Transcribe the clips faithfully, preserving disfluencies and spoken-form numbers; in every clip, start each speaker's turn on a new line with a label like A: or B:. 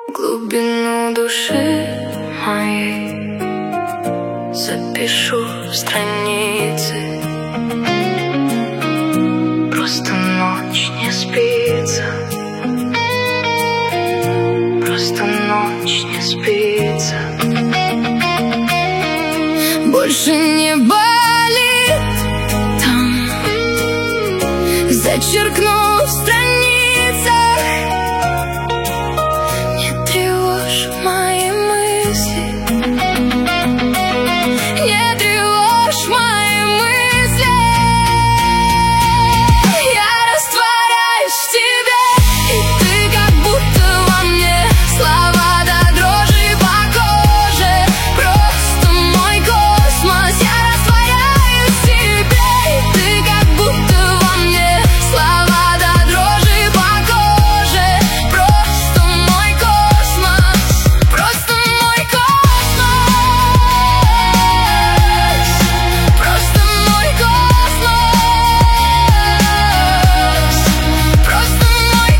A: Глубину души моей запишу в страницы. Просто ночь не спится, просто ночь не спится. Больше не болит там, зачеркну в страницах. Не тревожь мои мысли, не тревожь мои мысли. Я растворяюсь в тебе, и ты как будто во мне. Слова до дрожи по коже, просто мой космос. Я растворяюсь в тебе, и ты как будто во мне. Слова до дрожи по коже, просто мой космос, просто мой космос, просто мой космос, просто мой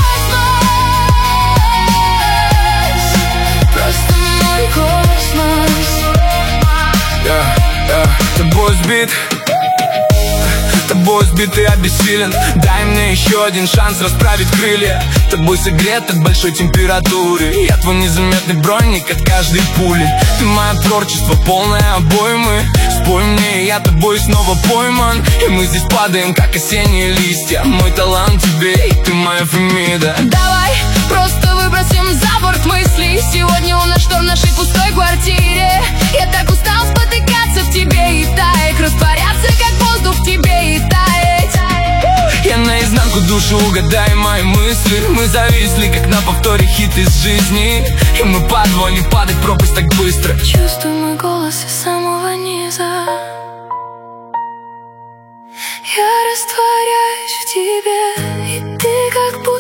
A: космос, просто мой космос.
B: Yeah, yeah. Тобой сбит, тобой сбит и обессилен. Дай мне еще один шанс расправить крылья. Тобой согрет от большой температуры. Я твой незаметный броник от каждой пули. Ты мое творчество, полное обоймы. Спой мне, я тобой снова пойман. И мы здесь падаем, как осенние листья. Мой талант тебе, и ты моя Фемида.
A: Давай просто выбросим за борт мысли. Сегодня у нас что в нашей пустой квартире? Я так устал спотыкаться в тебе и таять, растворяться как воздух в тебе и таять.
B: Я наизнанку душу, угадай мои мысли. Мы зависли, как на повторе хит из жизни. И мы по двое, не падать в пропасть так быстро.
A: Чувствуй мой голос из самого низа. Я растворяюсь в тебе, и ты как будто